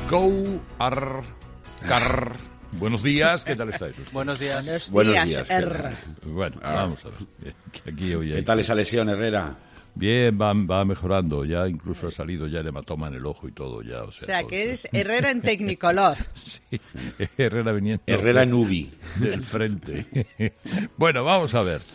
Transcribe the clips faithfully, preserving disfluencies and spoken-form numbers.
Go, ar, car. Buenos días, ¿qué tal estáis ustedes? Buenos días. Buenos días, R. Bueno, vamos a ver. Que aquí hoy hay... ¿Qué tal esa lesión, Herrera? Bien, va, va mejorando, ya incluso ha salido ya el hematoma en el ojo y todo ya. O sea, O sea, todo que eso. eres Herrera en Tecnicolor. Sí, Herrera viniendo Herrera de- en Ubi. del frente. Bueno, vamos a ver.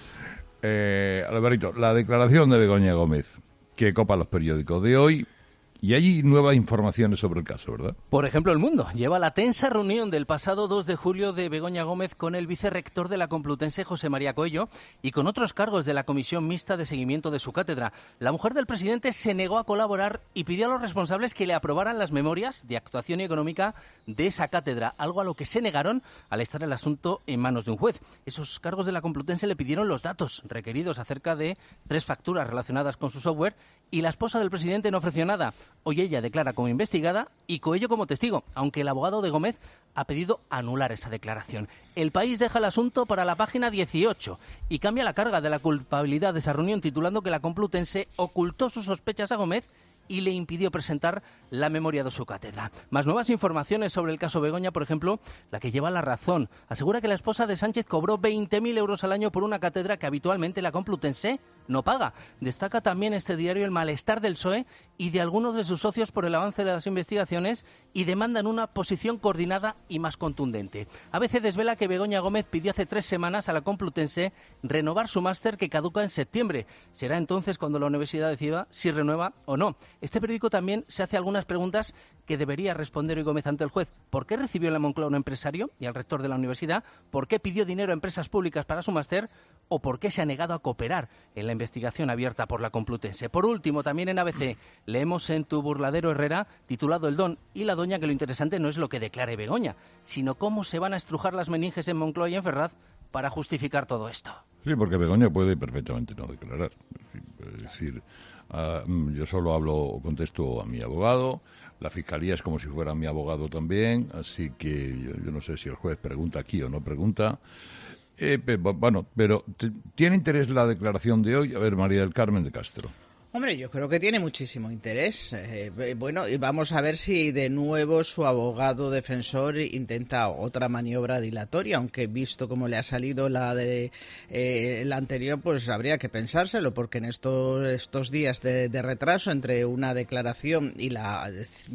Eh, Alvarito, la declaración de Begoña Gómez, que copa los periódicos de hoy, y hay nuevas informaciones sobre el caso, ¿verdad? Por ejemplo, El Mundo lleva la tensa reunión del pasado dos de julio de Begoña Gómez con el vicerrector de la Complutense, José María Coello, y con otros cargos de la Comisión Mixta de Seguimiento de su cátedra. La mujer del presidente se negó a colaborar y pidió a los responsables que le aprobaran las memorias de actuación económica de esa cátedra, algo a lo que se negaron al estar el asunto en manos de un juez. Esos cargos de la Complutense le pidieron los datos requeridos acerca de tres facturas relacionadas con su software y la esposa del presidente no ofreció nada. Hoy ella declara como investigada y Coello como testigo, aunque el abogado de Gómez ha pedido anular esa declaración. El País deja el asunto para la página dieciocho y cambia la carga de la culpabilidad de esa reunión titulando que la Complutense ocultó sus sospechas a Gómez y le impidió presentar la memoria de su cátedra. Más nuevas informaciones sobre el caso Begoña, por ejemplo, la que lleva La Razón. Asegura que la esposa de Sánchez cobró veinte mil euros al año por una cátedra que habitualmente la Complutense no paga. Destaca también este diario el malestar del P S O E y de algunos de sus socios por el avance de las investigaciones y demandan una posición coordinada y más contundente. A B C desvela que Begoña Gómez pidió hace tres semanas a la Complutense renovar su máster que caduca en septiembre. Será entonces cuando la universidad decida si renueva o no. Este periódico también se hace algunas preguntas que debería responder hoy Gómez ante el juez. ¿Por qué recibió en la Moncloa a un empresario y al rector de la universidad? ¿Por qué pidió dinero a empresas públicas para su máster? ¿O por qué se ha negado a cooperar en la investigación abierta por la Complutense? Por último, también en A B C, leemos en Tu burladero Herrera, titulado El Don y la Doña, que lo interesante no es lo que declare Begoña, sino cómo se van a estrujar las meninges en Moncloa y en Ferraz para justificar todo esto. Sí, porque Begoña puede perfectamente no declarar. Es decir, uh, yo solo hablo, contesto a mi abogado, la Fiscalía es como si fuera mi abogado también, así que yo, yo no sé si el juez pregunta aquí o no pregunta. Eh, pero, bueno, pero ¿tiene interés la declaración de hoy? A ver, María del Carmen de Castro. Hombre, yo creo que tiene muchísimo interés. Eh, bueno, y vamos a ver si de nuevo su abogado defensor intenta otra maniobra dilatoria, aunque visto cómo le ha salido la de eh, la anterior, pues habría que pensárselo, porque en estos estos días de, de retraso entre una declaración y la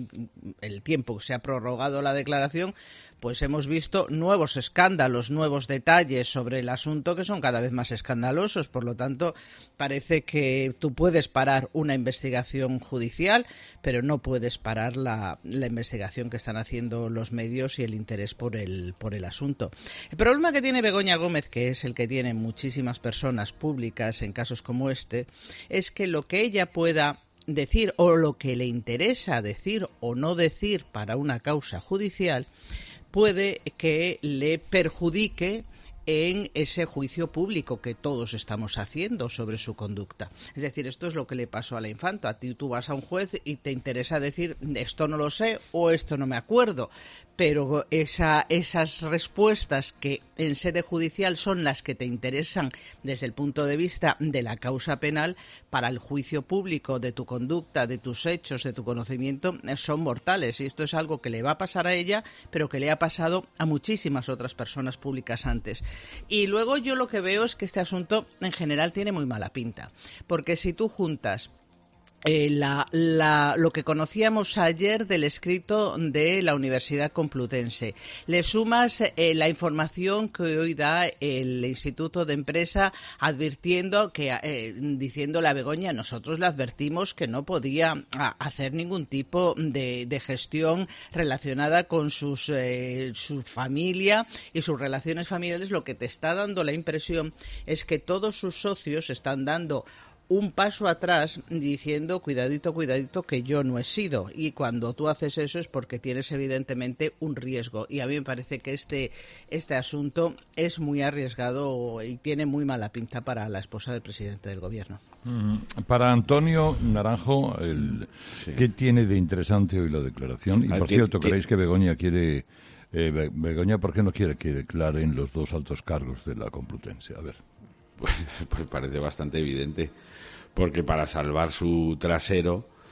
el tiempo que se ha prorrogado la declaración, pues hemos visto nuevos escándalos, nuevos detalles sobre el asunto que son cada vez más escandalosos. Por lo tanto, parece que tú puedes parar una investigación judicial, pero no puedes parar la, la investigación que están haciendo los medios y el interés por el, por el asunto. El problema que tiene Begoña Gómez, que es el que tienen muchísimas personas públicas en casos como este, es que lo que ella pueda decir o lo que le interesa decir o no decir para una causa judicial puede que le perjudique en ese juicio público que todos estamos haciendo sobre su conducta. Es decir, esto es lo que le pasó a la infanta. A ti tú vas a un juez y te interesa decir esto no lo sé o esto no me acuerdo, pero esa, esas respuestas que en sede judicial son las que te interesan desde el punto de vista de la causa penal, para el juicio público de tu conducta, de tus hechos, de tu conocimiento, son mortales. Y esto es algo que le va a pasar a ella, pero que le ha pasado a muchísimas otras personas públicas antes. Y luego yo lo que veo es que este asunto en general tiene muy mala pinta, porque si tú juntas Eh, la, la, lo que conocíamos ayer del escrito de la Universidad Complutense, le sumas eh, la información que hoy da el Instituto de Empresa advirtiendo que, eh, diciéndole a Begoña, nosotros le advertimos que no podía a, hacer ningún tipo de, de gestión relacionada con sus, eh, su familia y sus relaciones familiares. Lo que te está dando la impresión es que todos sus socios están dando un paso atrás diciendo cuidadito, cuidadito, que yo no he sido. Y cuando tú haces eso es porque tienes evidentemente un riesgo. Y a mí me parece que este, este asunto es muy arriesgado y tiene muy mala pinta para la esposa del presidente del gobierno. Mm, para Antonio Naranjo, el, sí. ¿qué tiene de interesante hoy la declaración? Y por cierto, ¿creéis que Begoña quiere... Eh, Begoña, ¿por qué no quiere que declaren los dos altos cargos de la Complutense? A ver. Pues, pues parece bastante evidente, porque para salvar su trasero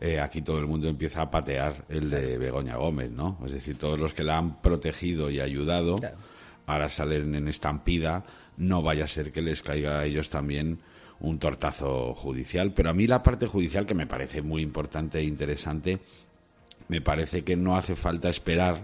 eh, aquí todo el mundo empieza a patear el de Begoña Gómez, ¿no? Es decir, todos los que la han protegido y ayudado, claro, ahora salen en estampida, no vaya a ser que les caiga a ellos también un tortazo judicial. Pero a mí la parte judicial, que me parece muy importante e interesante, me parece que no hace falta esperar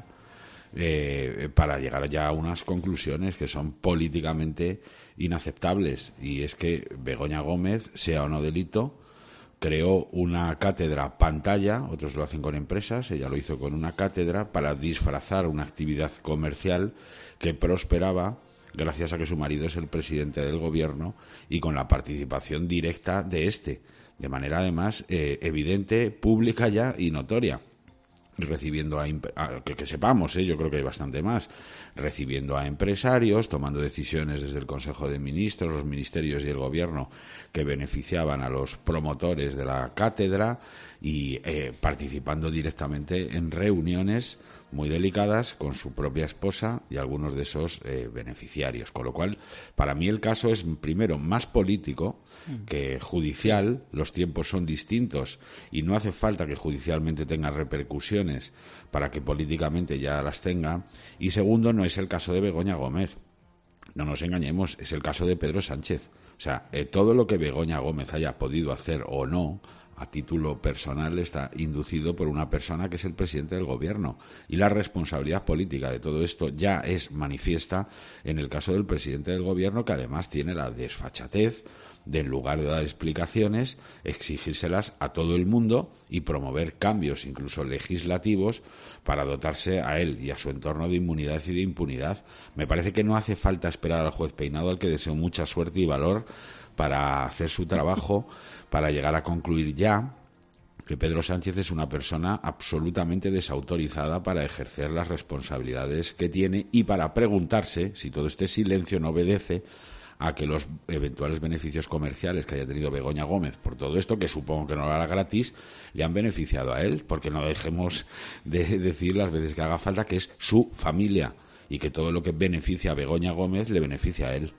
eh, para llegar ya a unas conclusiones que son políticamente inaceptables. Y es que Begoña Gómez, sea o no delito, creó una cátedra pantalla, otros lo hacen con empresas, ella lo hizo con una cátedra para disfrazar una actividad comercial que prosperaba gracias a que su marido es el presidente del gobierno y con la participación directa de este, de manera además eh, evidente, pública ya y notoria. Recibiendo a, a que, que sepamos, ¿eh? Yo creo que hay bastante más, recibiendo a empresarios, tomando decisiones desde el Consejo de Ministros, los ministerios y el Gobierno que beneficiaban a los promotores de la cátedra y eh, participando directamente en reuniones muy delicadas con su propia esposa y algunos de esos eh, beneficiarios. Con lo cual, para mí el caso es, primero, más político que judicial. Los tiempos son distintos y no hace falta que judicialmente tenga repercusiones para que políticamente ya las tenga. Y segundo, no es el caso de Begoña Gómez. No nos engañemos, es el caso de Pedro Sánchez. O sea, eh, todo lo que Begoña Gómez haya podido hacer o no a título personal está inducido por una persona que es el presidente del gobierno, y la responsabilidad política de todo esto ya es manifiesta en el caso del presidente del gobierno, que además tiene la desfachatez de, en lugar de dar explicaciones, exigírselas a todo el mundo y promover cambios incluso legislativos para dotarse a él y a su entorno de inmunidad y de impunidad. Me parece que no hace falta esperar al juez Peinado, al que deseo mucha suerte y valor para hacer su trabajo, para llegar a concluir ya que Pedro Sánchez es una persona absolutamente desautorizada para ejercer las responsabilidades que tiene y para preguntarse si todo este silencio no obedece a que los eventuales beneficios comerciales que haya tenido Begoña Gómez por todo esto, que supongo que no lo hará gratis, le han beneficiado a él, porque no dejemos de decir las veces que haga falta que es su familia y que todo lo que beneficia a Begoña Gómez le beneficia a él.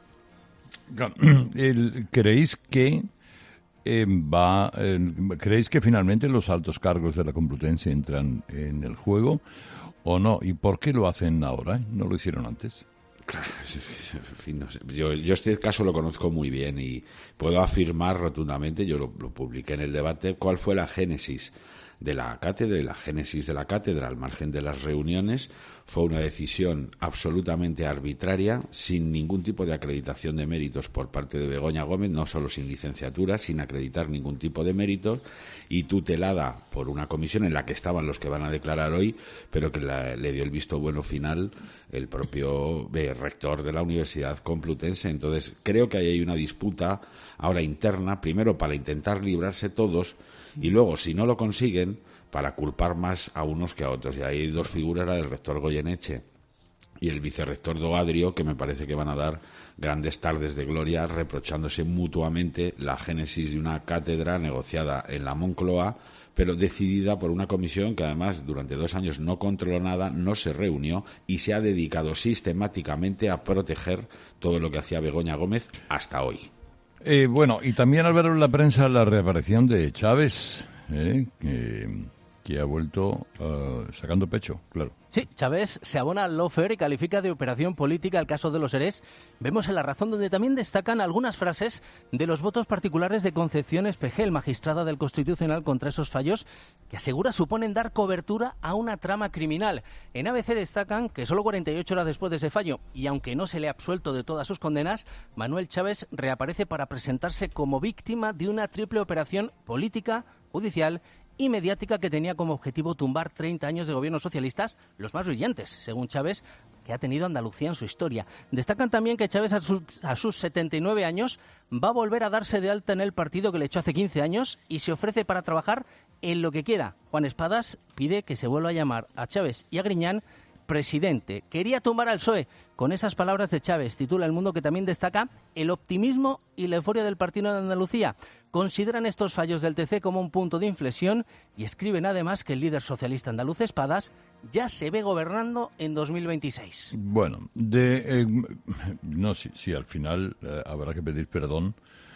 ¿Creéis que eh, va, eh, creéis que finalmente los altos cargos de la Complutense entran en el juego o no? ¿Y por qué lo hacen ahora? ¿Eh? ¿No lo hicieron antes? Claro, en fin, no sé. Yo, yo este caso lo conozco muy bien y puedo afirmar rotundamente, yo lo, lo publiqué en el debate, cuál fue la génesis de la cátedra, y la génesis de la cátedra al margen de las reuniones fue una decisión absolutamente arbitraria, sin ningún tipo de acreditación de méritos por parte de Begoña Gómez, no solo sin licenciatura, sin acreditar ningún tipo de méritos, y tutelada por una comisión en la que estaban los que van a declarar hoy, pero que la, le dio el visto bueno final el propio eh, rector de la Universidad Complutense. Entonces creo que ahí hay una disputa ahora interna, primero para intentar librarse todos, y luego, si no lo consiguen, para culpar más a unos que a otros. Y ahí hay dos figuras, la del rector Goyeneche y el vicerrector Doadrio, que me parece que van a dar grandes tardes de gloria reprochándose mutuamente la génesis de una cátedra negociada en la Moncloa, pero decidida por una comisión que además durante dos años no controló nada, no se reunió y se ha dedicado sistemáticamente a proteger todo lo que hacía Begoña Gómez hasta hoy. Eh, bueno, y también al ver en la prensa la reaparición de Chávez, eh, que, que ha vuelto uh, sacando pecho, claro. Sí, Chávez se abona al lawfare y califica de operación política el caso de los Erés. Vemos en La Razón, donde también destacan algunas frases de los votos particulares de Concepción Espejel, magistrada del Constitucional, contra esos fallos que asegura suponen dar cobertura a una trama criminal. En A B C destacan que solo cuarenta y ocho horas después de ese fallo, y aunque no se le ha absuelto de todas sus condenas, Manuel Chávez reaparece para presentarse como víctima de una triple operación política, judicial y mediática que tenía como objetivo tumbar treinta años de gobiernos socialistas, los más brillantes, según Chávez, que ha tenido Andalucía en su historia. Destacan también que Chávez a sus, a sus setenta y nueve años va a volver a darse de alta en el partido que le echó hace quince años y se ofrece para trabajar en lo que quiera. Juan Espadas pide que se vuelva a llamar a Chávez y a Griñán presidente. Quería tumbar al P S O E. Con esas palabras de Chávez, titula El Mundo, que también destaca el optimismo y la euforia del partido de Andalucía. Consideran estos fallos del T C como un punto de inflexión y escriben además que el líder socialista andaluz Espadas ya se ve gobernando en dos mil veintiséis. Bueno, de, eh, no, sí, sí, al final eh, habrá que pedir perdón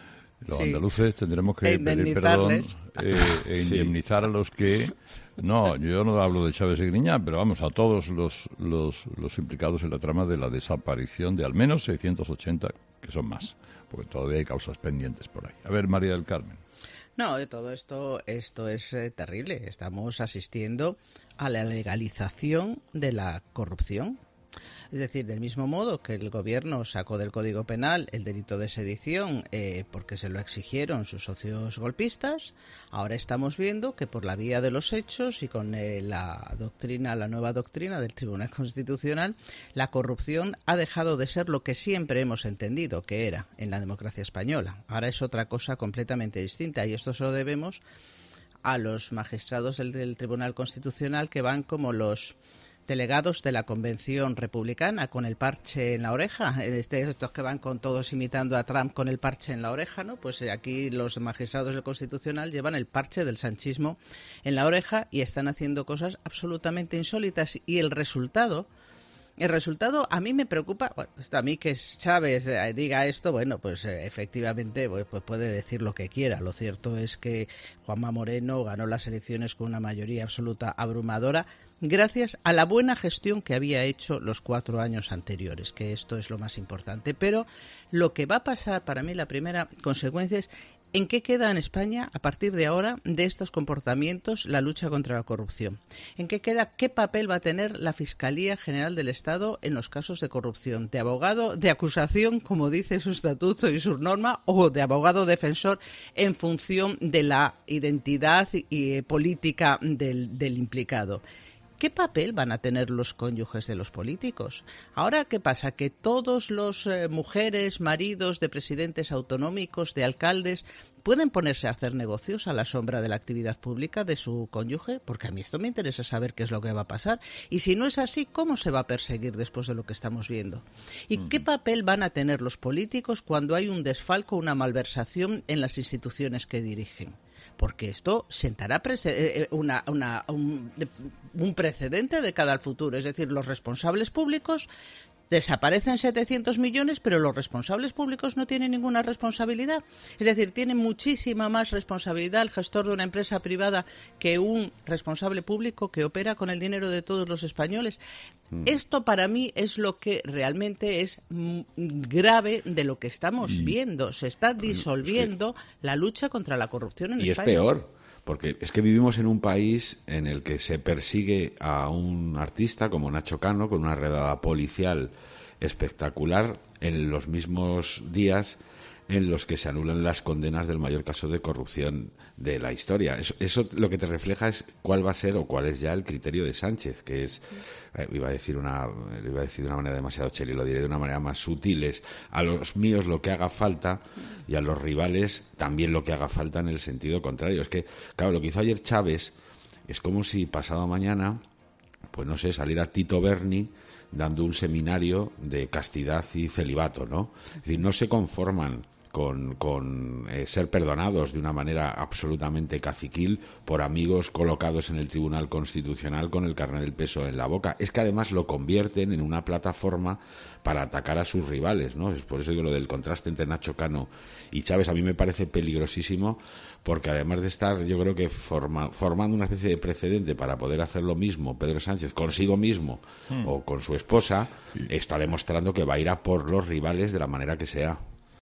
Los sí. andaluces tendremos que pedir perdón eh, e indemnizar sí. a los que... No, yo no hablo de Chávez y Griñán, pero vamos, a todos los, los, los implicados en la trama de la desaparición de al menos seiscientos ochenta, que son más, porque todavía hay causas pendientes por ahí. A ver, María del Carmen. No, de todo esto, esto es eh, terrible. Estamos asistiendo a la legalización de la corrupción. Es decir, del mismo modo que el gobierno sacó del Código Penal el delito de sedición eh, porque se lo exigieron sus socios golpistas, ahora estamos viendo que por la vía de los hechos y con eh, la doctrina, la nueva doctrina del Tribunal Constitucional, la corrupción ha dejado de ser lo que siempre hemos entendido que era en la democracia española. Ahora es otra cosa completamente distinta y esto se lo debemos a los magistrados del, del Tribunal Constitucional que van como los delegados de la Convención Republicana con el parche en la oreja, este, estos que van con todos imitando a Trump con el parche en la oreja, ¿no? Pues aquí los magistrados del Constitucional llevan el parche del sanchismo en la oreja y están haciendo cosas absolutamente insólitas y el resultado... El resultado a mí me preocupa, bueno, a mí que Chávez diga esto, bueno, pues eh, efectivamente pues, pues puede decir lo que quiera. Lo cierto es que Juanma Moreno ganó las elecciones con una mayoría absoluta abrumadora gracias a la buena gestión que había hecho los cuatro años anteriores, que esto es lo más importante. Pero lo que va a pasar, para mí la primera consecuencia es ¿en qué queda en España, a partir de ahora, de estos comportamientos, la lucha contra la corrupción? ¿En qué queda, qué papel va a tener la Fiscalía General del Estado en los casos de corrupción? ¿De abogado de acusación, como dice su estatuto y su norma, o de abogado defensor en función de la identidad y, y política del, del implicado? ¿Qué papel van a tener los cónyuges de los políticos? Ahora, ¿qué pasa? Que todos los eh, mujeres, maridos de presidentes autonómicos, de alcaldes, pueden ponerse a hacer negocios a la sombra de la actividad pública de su cónyuge, porque a mí esto me interesa saber qué es lo que va a pasar. Y si no es así, ¿cómo se va a perseguir después de lo que estamos viendo? ¿Y uh-huh. qué papel van a tener los políticos cuando hay un desfalco, una malversación en las instituciones que dirigen? Porque esto sentará prese- una, una, un, un precedente de cara al futuro. Es decir, los responsables públicos desaparecen setecientos millones, pero los responsables públicos no tienen ninguna responsabilidad. Es decir, tiene muchísima más responsabilidad el gestor de una empresa privada que un responsable público que opera con el dinero de todos los españoles. Mm. Esto para mí es lo que realmente es grave de lo que estamos y, viendo. Se está disolviendo es que, la lucha contra la corrupción en y España. Y es peor. Porque es que vivimos en un país en el que se persigue a un artista como Nacho Cano con una redada policial espectacular en los mismos días en los que se anulan las condenas del mayor caso de corrupción de la historia. Eso, eso lo que te refleja es cuál va a ser o cuál es ya el criterio de Sánchez, que es, eh, iba a decir una iba a decir de una manera demasiado cheli, lo diré de una manera más sutil, es a los míos lo que haga falta y a los rivales también lo que haga falta en el sentido contrario. Es que, claro, lo que hizo ayer Chávez es como si pasado mañana, pues no sé, saliera Tito Berni dando un seminario de castidad y celibato, ¿no? Es decir, no se conforman con, con eh, ser perdonados de una manera absolutamente caciquil por amigos colocados en el Tribunal Constitucional con el carné del peso en la boca. Es que además lo convierten en una plataforma para atacar a sus rivales, ¿no? Es por eso digo lo del contraste entre Nacho Cano y Chávez. A mí me parece peligrosísimo porque además de estar, yo creo que forma, formando una especie de precedente para poder hacer lo mismo Pedro Sánchez consigo mismo hmm. o con su esposa, sí. está demostrando que va a ir a por los rivales de la manera que sea.